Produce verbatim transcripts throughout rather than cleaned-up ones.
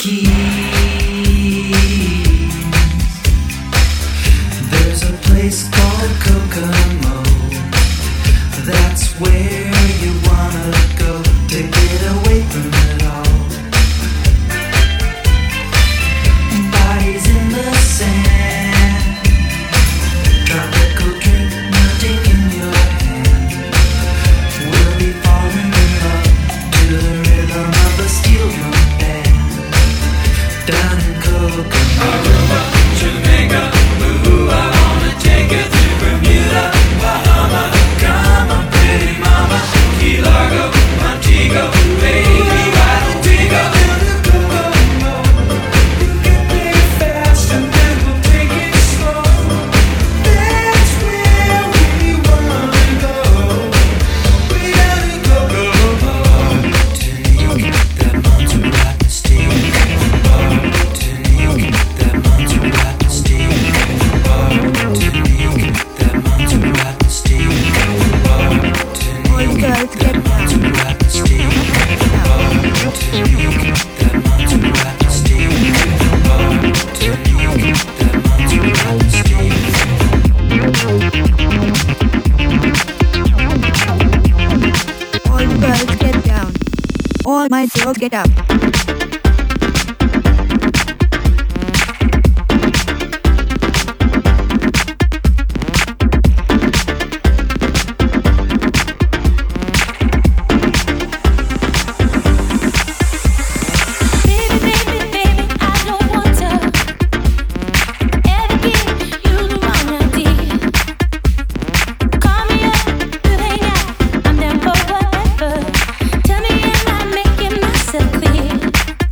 Get up. Tell me, am I making myself clear?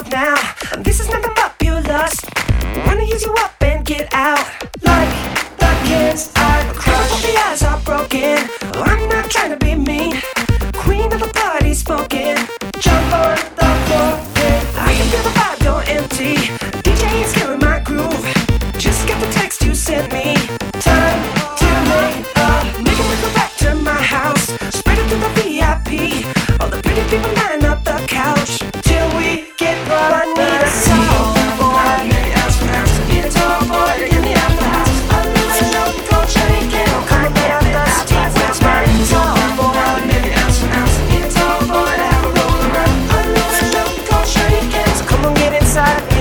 love now. This is nothing but pure lust. Wanna use you up and get out. Like the kids I've crushed. All the eyes are broken. Oh, I'm not trying to be mean. Queen of the party spoken. Jump on the floor. Yeah. I can feel the vibe go empty. D J is killing my groove. Just get the text you sent me. Time to make up. Make it go back to my house. Spread it to the V I P. All the pretty people line up the couch. Till we get what I need. A tall boy. Need a tall boy in the after house. A little low control shake. Don't come down the street. Where's my tall boy? Need a tall boy to have a roll around. A little low control shake. So come on, get inside me.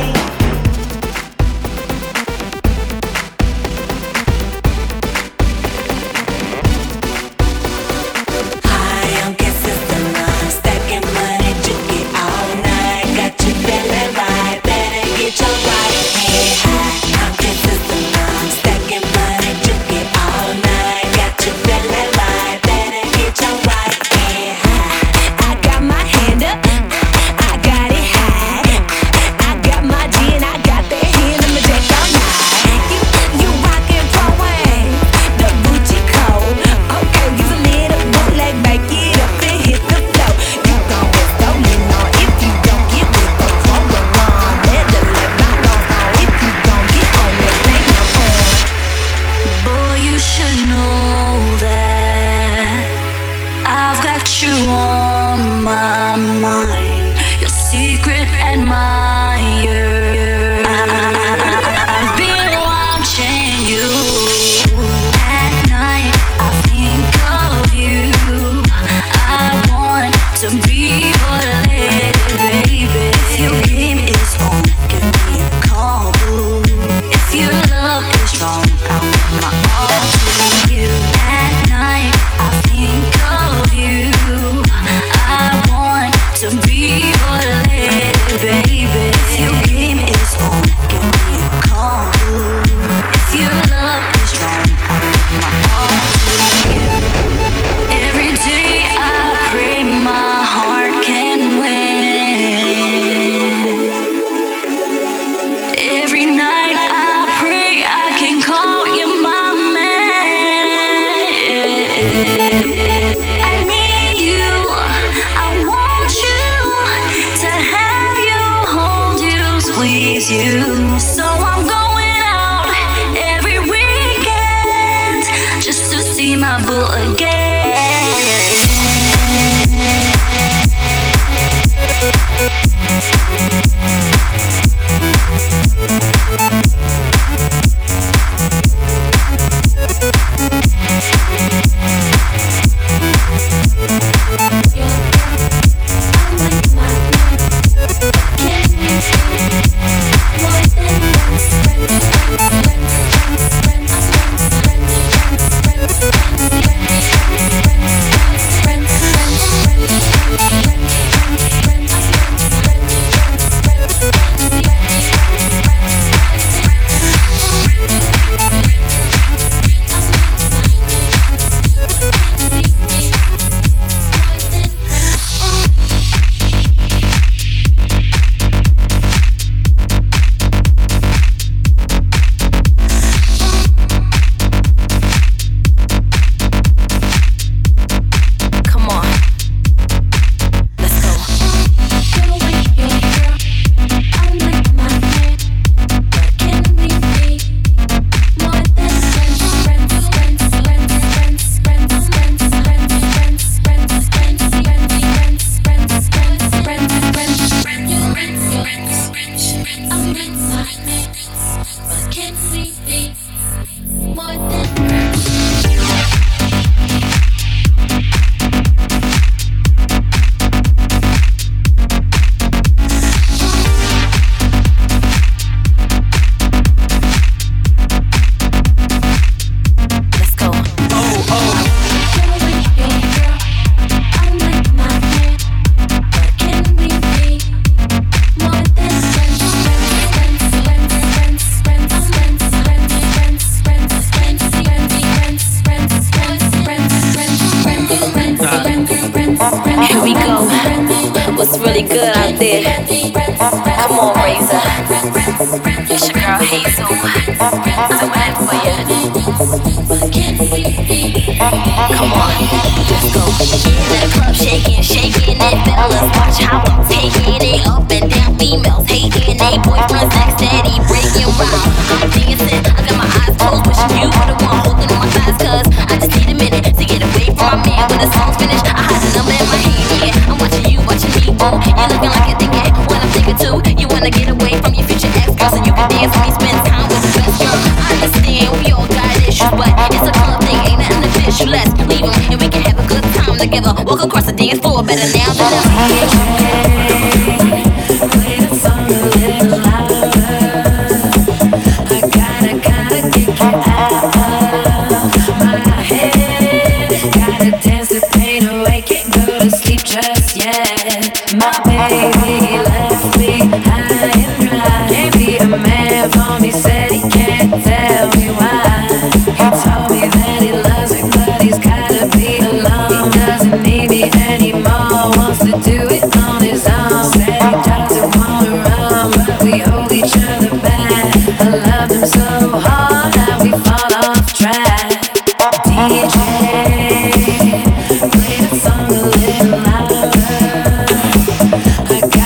Here we go. What's really good out there? Come on, Razor. It's your girl Hazel. I'm in for you. Come on, let's go. In the club, shaking, shaking it, fellas. Watch how I'm taking it up and down. Females hating they boyfriends next steady breaking round. I'm dancing, I got my eyes closed, wishing you were the one holding on my thighs. Cause I just need a minute to get away from my man. When the song's finished, I hide the number in my hand. Yeah, I'm watching you, watching me, boo. You looking like you're thinking what I'm thinking too. You wanna get away from your future ex girl so you can dance with me, spend time with the best girl. I understand we all got issues, but it's a club thing, ain't nothing official. Let's leave 'em and we can have a good time together. Walk across the dance floor, better now than ever. Play the song a little louder. I gotta, gotta get you out of my head. Gotta dance the pain away, can't go to sleep just yet. My baby left me high and dry. Can't be a man for me, said he can't tell me why. He told me that he loves me, but he's gotta be alone. He doesn't need me anymore, wants to do it on his own. Said he doesn't wanna run, but we hold each other back. I love him so hard that we fall off track. D J, play the song a little louder. I got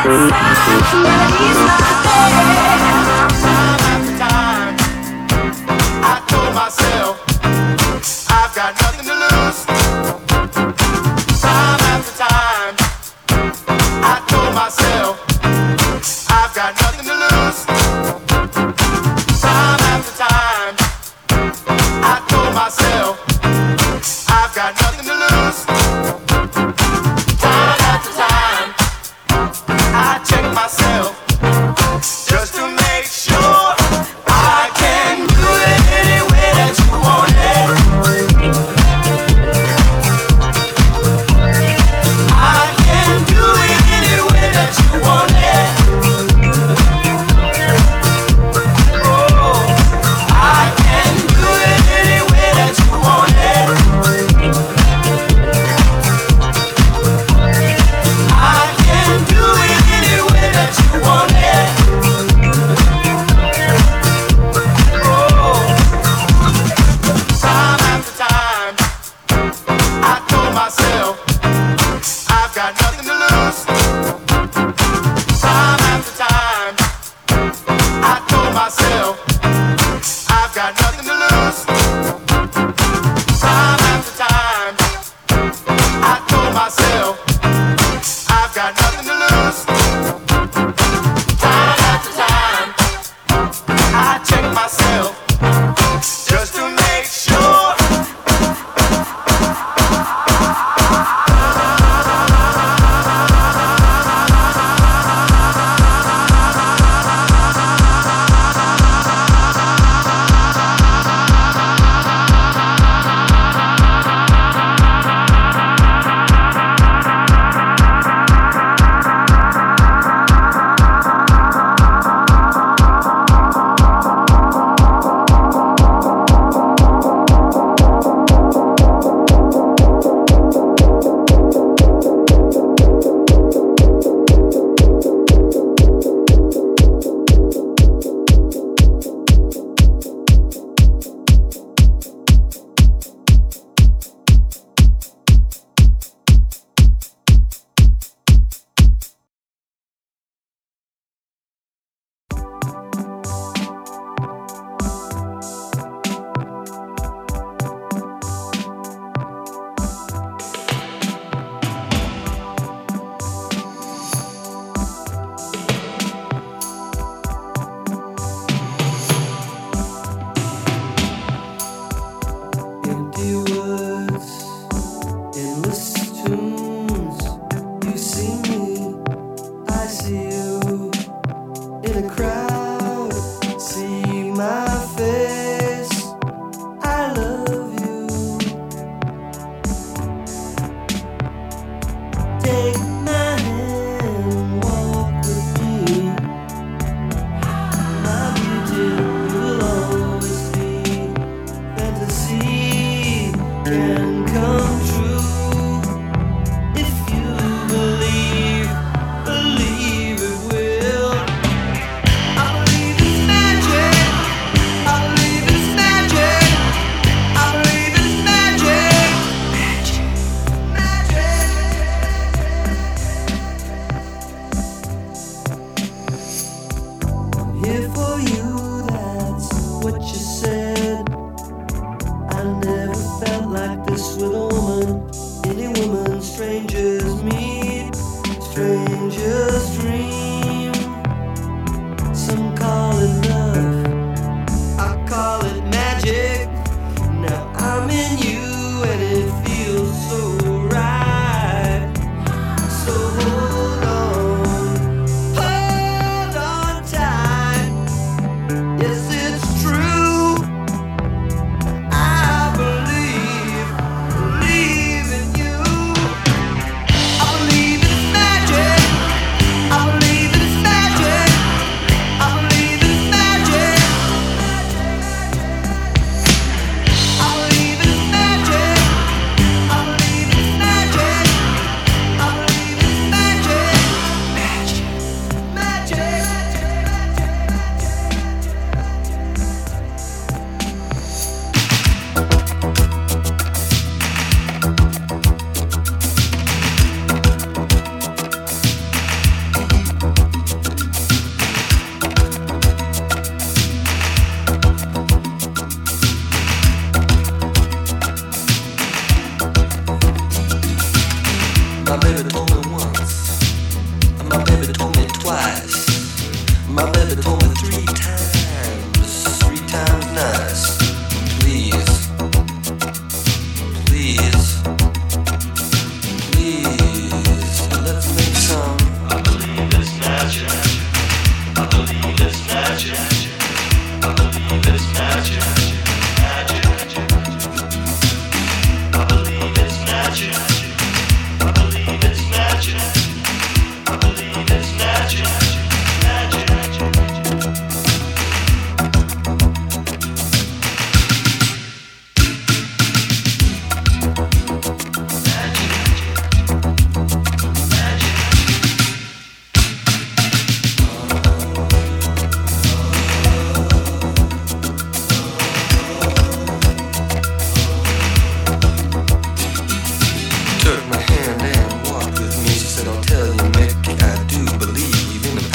Believe, believe it will.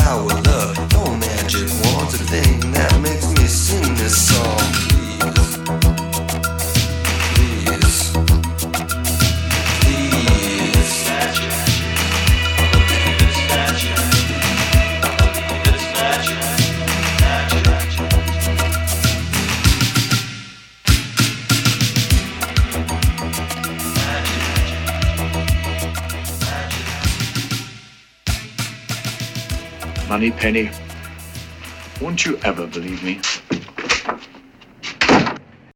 our love. No magic wand's a thing that makes me sing this song. Please, please, please. Magic. It's magic. It's magic. Moneypenny, won't you ever believe me?